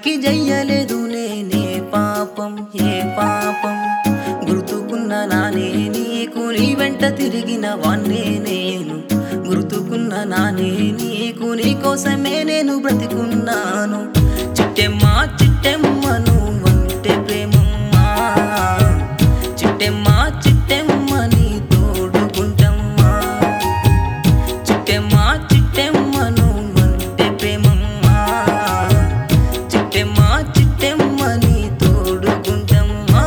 ఎవరికి జయ్యలేదు నేనే పాపం ఏ పాపం గుర్తుకున్న నానే నీకు నీ వెంట తిరిగిన వాన్నే నేను గుర్తుకున్న నానే నీకు నీ కోసమే నేను బ్రతికున్నాను చిట్టెమ్మ చిట్టెమ్మ నువ్వంటే ప్రేమమ్మా చిట్టెమ్మ చిట్టెమ్మ నీ తోడుగుంటమ్మా చిట్టెమ్మ చిట్టెమ్మ నువ్వంటే ప్రేమమ్మా చిట్టెమ్మ చిట్టెమ్మ నీ తోడుగుంటమ్మా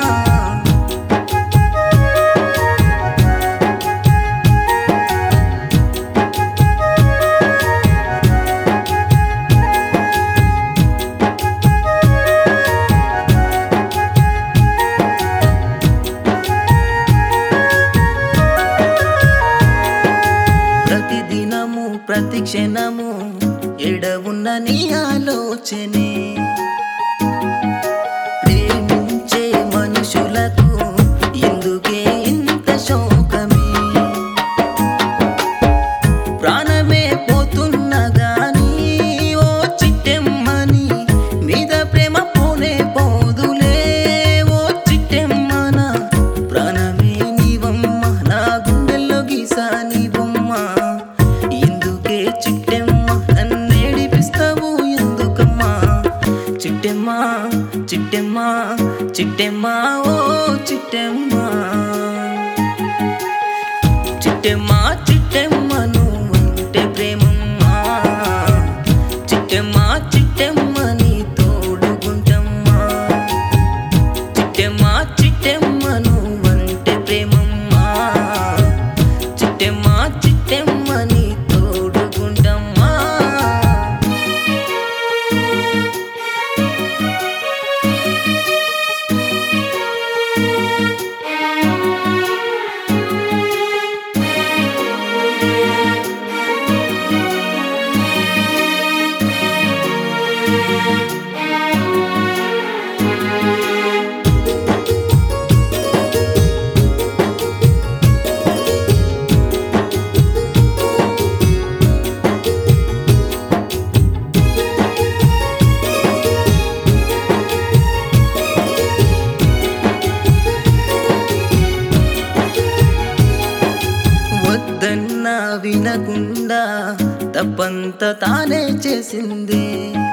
ప్రతిదినము ప్రతి క్షణము ఎడవున్న నీ ఆలోచనే ప్రేమించే మనుషులకు ఎందుకే ఇంత శోకమే ప్రాణమే పోతున్నా గానీ ఓ చిట్టెమ్మని మీద ప్రేమ పోనే పోదులే ఓ చిట్టెమ్మన ప్రాణమే నీవమ్మ నా గుండెల్లో గీసా నీవమ్మ ఎందుకే చిట్టెమ్మ నన్నేడిపిస్తావు ఎందుకమ్మా చిట్టెమ్మ చిట్టెమ్మ చిట్టెమ్మ ఓ చిట్టెమ్మ చిట్టెమ్మ చిట్టెమ్మ నువ్వంటే ప్రేమమ్మా చిట్టెమ్మ చిట్టెమ్మ నీ తోడుగుంటమ్మా చిట్టెమ్మ చిట్టెమ్మ నువ్వంటే ప్రేమమ్మా చిట్టెమ్మ చిట్టెమ్మ నీ తోడుగుంటమ్మా వద్దన్నా వినకుండా తప్పంత తానే చేసింది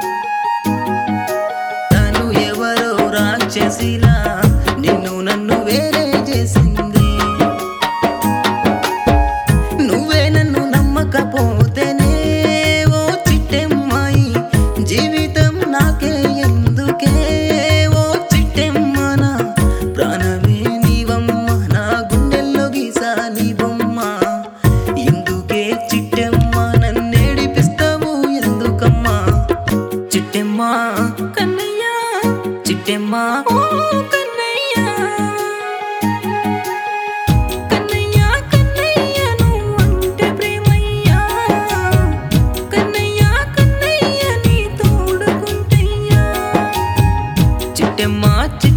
తను ఎవరో రాక్షసిలా నిన్ను నన్ను వేరే చేసింది నువ్వే నన్ను నమ్మకపోతేనే ఓ చిట్టెమ్మాయి జీవితం నాకే ఎందుకే ఓ చిట్టెమ్మన ప్రాణమే నీవమ్మ నా గుండెల్లో గీసా నీవమ్మ ఎందుకే చిట్టెమ్మ నన్నేడిపిస్తావు ఎందుకమ్మా చిట్టెమ్మ కన్నయ్య చిట్టెమ్మ ఓ కన్నయ్య కన్నయ్య కన్నయ్య నువ్వంటే ప్రేమయ్యా కన్నయ్య కన్నయ్య నీ తోడుకుంటయ్యా చిట్టెమ్మ